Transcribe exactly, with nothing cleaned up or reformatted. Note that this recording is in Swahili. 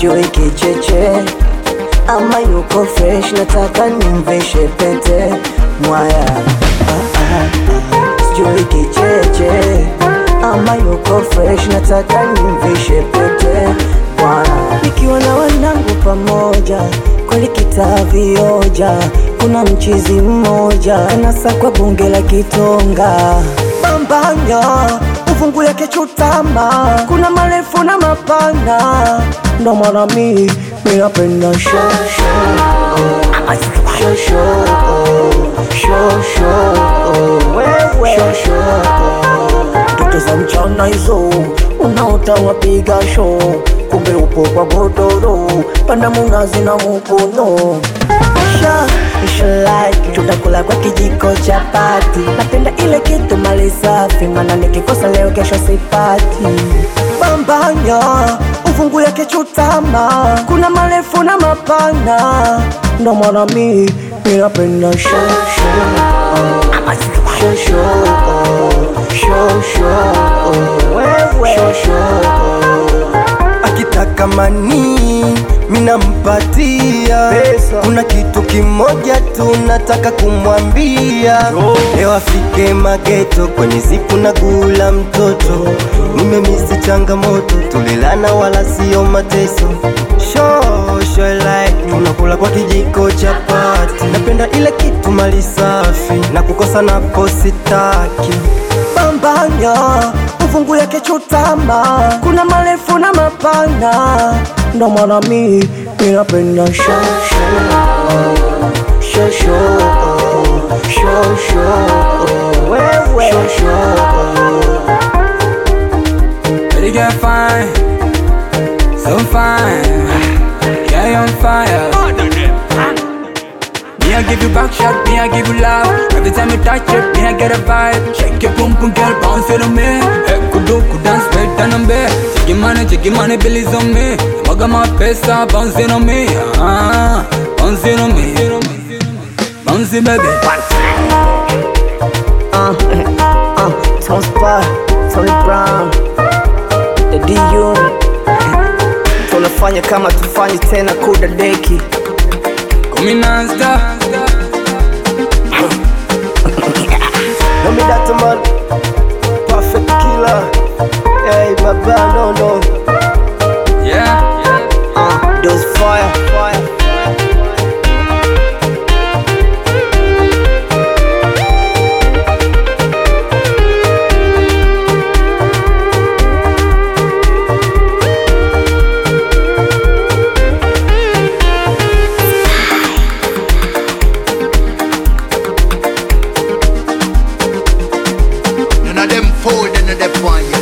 sijui kicheche ama yuko fresh, nataka nimvishe pete mwaya. ah, ah, ah. Sijui kicheche ama yuko fresh, nataka nimvishe pete bwana. Nikiwa na wanangu pamoja kweli kitavioja, kuna mchizi mmoja anasakwa bunge la Kitonga. Bambanya ufungu yake chutama, kuna marefu na mapana, ndo maana mi minapenda show show show show show show wewe show show. Ndoto za mchana hizo unaota wapiga show, kumbe upo kwa godoro panda munazi na mukono. Sha like tutakula kwa kijiko chapati, napenda ile kitu mali safi, mana nikikosa leo kesho sipati. Bambanya ufungu yake chutama, kuna marefu na mapana, ndo maana mi minapenda show show show show show show wewe show show. Akitaka mani mina mpatia pesa, kuna kitu kimoja tu nataka kumwambia. Leo afike mageto kwenye zipu na gula mtoto, nimemisi changamoto, tulilana wala sio mateso. Show show like tunakula kwa kijiko chapati, napenda ile kitu mali safi, na kukosa na positaki. Bambanya ufungu yake chutama, kuna marefu na mapana, ndo maana mi minapenda show show show show show show wewe show show. Pretty girl fine, so fine, yeah you're on fire. Me I give you back shot, me I give you love. Every time you touch it, me I get a vibe. Shake your pum pum girl, bounce it on me. Hey, kudu kudance better than me. Jiggy money, jiggy money, billies on me. Maga my pesa, bounce it on me. Ah, bounce it on me. Bounce it baby. Uh, uh, Tom Spot, Tony Brown, the D-Unit. Tunafanya kama tufanyi tena kuda deki. Come non-stop. No me that man, perfect killer. Hey baba no no. Yeah. Uh, those fire, fire. None of them fold, none of them one.